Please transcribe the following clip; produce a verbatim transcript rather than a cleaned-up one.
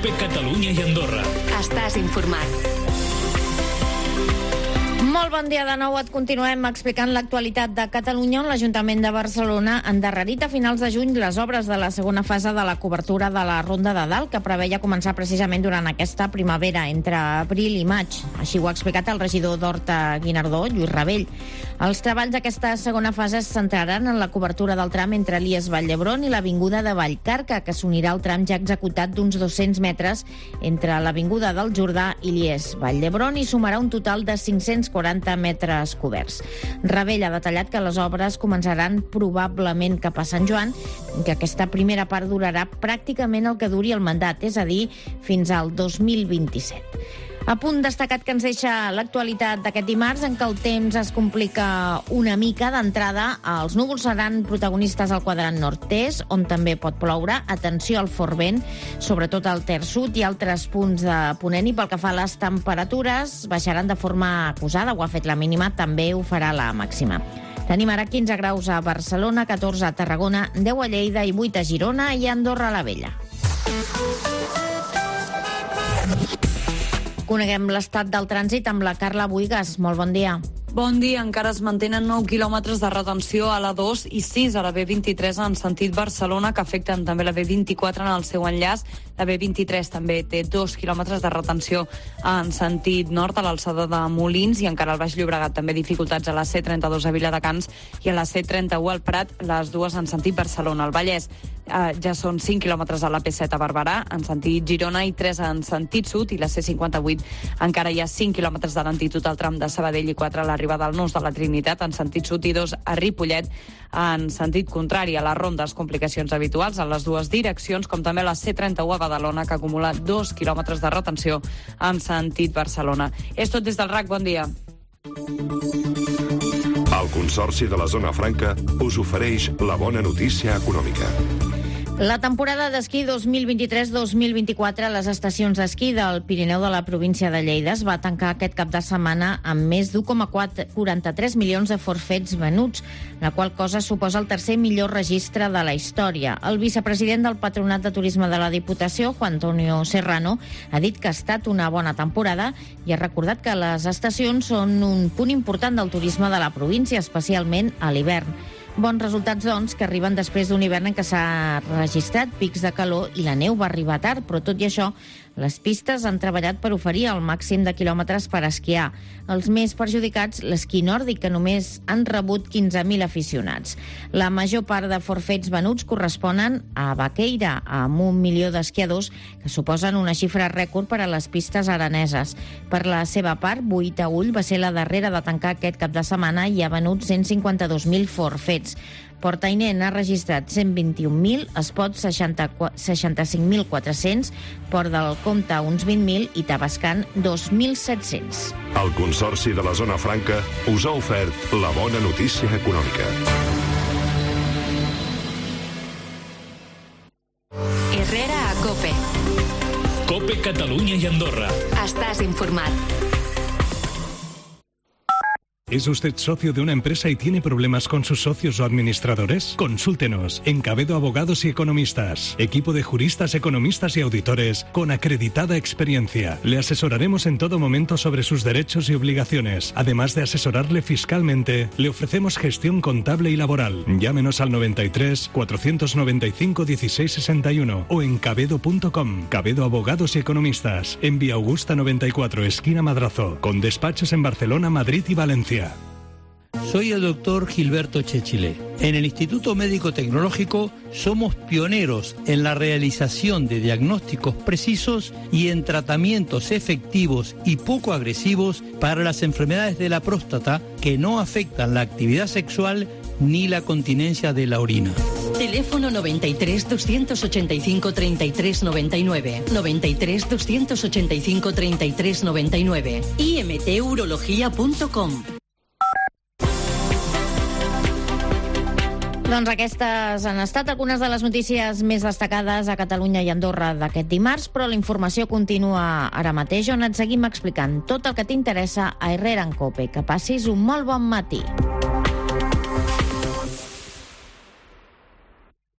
COPE Catalunya i Andorra. Estàs informat. Molt bon dia de nou. Et continuem explicant l'actualitat de Catalunya, on l'Ajuntament de Barcelona ha endarrerit a finals de juny les obres de la segona fase de la cobertura de la Ronda de Dalt, que preveia començar precisament durant aquesta primavera, entre abril i maig. Així ho ha explicat el regidor d'Horta-Guinardó, Lluís Rabell. Els treballs d'aquesta segona fase es centraran en la cobertura del tram entre Elies Vall d'Hebron i l'avinguda de Vallcarca, que s'unirà al tram ja executat d'uns dos-cents metres entre l'avinguda del Jordà i Elies Vall d'Hebron, i sumarà un total de cinc-cents quaranta metres coberts. Rabell ha detallat que les obres començaran probablement cap a Sant Joan, que aquesta primera part durarà pràcticament el que duri el mandat, és a dir, fins al dos mil vint-i-set. A punt destacat que ens deixa l'actualitat d'aquest dimarts, en què el temps es complica una mica. D'entrada, els núvols seran protagonistes al quadrant nord-est, on també pot ploure. Atenció al fort vent, sobretot al Ter Sud i altres punts de Ponent. I pel que fa a les temperatures, baixaran de forma acusada, ho ha fet la mínima, també ho farà la màxima. Tenim ara quinze graus a Barcelona, catorze a Tarragona, deu a Lleida i vuit a Girona i a Andorra la Vella. Coneguem l'estat del trànsit amb la Carla Buigas. Molt bon dia. Bon dia. Encara es mantenen nou quilòmetres de retenció a la dos i sis a la B vint-i-tres en sentit Barcelona, que afecten també la B vint-i-quatre en el seu enllaç. La B vint-i-tres també té dos quilòmetres de retenció en sentit nord a l'alçada de Molins, i encara al Baix Llobregat també dificultats a la C trenta-dos a Viladecans i a la C trenta-u al Prat, les dues en sentit Barcelona. Al Vallès eh, ja són cinc quilòmetres a la P set a Barberà en sentit Girona i tres en sentit sud, i la C cinquanta-vuit encara hi ha cinc quilòmetres de lentitud al tram de Sabadell i quatre a l'arribada al Nus de la Trinitat en sentit sud i dos a Ripollet en sentit contrari. A les rondes, complicacions habituals en les dues direccions, com també la C trenta-u a Badalona, que acumula dos quilòmetres de retenció en sentit Barcelona. És tot des del R A C. Bon dia. El Consorci de la Zona Franca us ofereix la bona notícia econòmica. La temporada d'esquí dos mil vint-i-tres dos mil vint-i-quatre a les estacions d'esquí del Pirineu de la província de Lleida es va tancar aquest cap de setmana amb més d'un coma quaranta-tres milions de forfets venuts, la qual cosa suposa el tercer millor registre de la història. El vicepresident del Patronat de Turisme de la Diputació, Juan Antonio Serrano, ha dit que ha estat una bona temporada i ha recordat que les estacions són un punt important del turisme de la província, especialment a l'hivern. Bons resultats, doncs, que arriben després d'un hivern en què s'ha registrat pics de calor i la neu va arribar tard, però tot i això, les pistes han treballat per oferir el màxim de quilòmetres per esquiar. Els més perjudicats, l'esquí nòrdic, que només han rebut quinze mil aficionats. La major part de forfets venuts corresponen a Baqueira, amb un milió d'esquiadors, que suposen una xifra rècord per a les pistes araneses. Per la seva part, Boïtaüll va ser la darrera de tancar aquest cap de setmana i ha venut cent cinquanta-dos mil forfets. Portainent ha registrat cent vint-i-un mil, Espot seixanta-cinc mil quatre-cents, Port del Comte uns vint mil i Tavascan dos mil set-cents. El Consorci de la Zona Franca us ha ofert la bona notícia econòmica. Herrera a COPE. COPE Catalunya i Andorra. Estàs informat. ¿Es usted socio de una empresa y tiene problemas con sus socios o administradores? Consúltenos en Cabedo Abogados y Economistas. Equipo de juristas, economistas y auditores con acreditada experiencia. Le asesoraremos en todo momento sobre sus derechos y obligaciones. Además de asesorarle fiscalmente, le ofrecemos gestión contable y laboral. Llámenos al noventa y tres, cuatrocientos noventa y cinco, dieciséis sesenta y uno o en cabedo punto com. Cabedo Abogados y Economistas. En Vía Augusta noventa y cuatro, esquina Madrazo. Con despachos en Barcelona, Madrid y Valencia. Soy el doctor Gilberto Chechile. En el Instituto Médico Tecnológico somos pioneros en la realización de diagnósticos precisos y en tratamientos efectivos y poco agresivos para las enfermedades de la próstata que no afectan la actividad sexual ni la continencia de la orina. Teléfono noventa y tres, doscientos ochenta y cinco, treinta y tres noventa y nueve. noventa y tres, doscientos ochenta y cinco, treinta y tres noventa y nueve. i m t urología punto com. Doncs aquestes han estat algunes de les notícies més destacades a Catalunya i Andorra d'aquest dimarts, però la informació continua ara mateix, on et seguim explicant tot el que t'interessa a Herrera en COPE. Que passis un molt bon matí.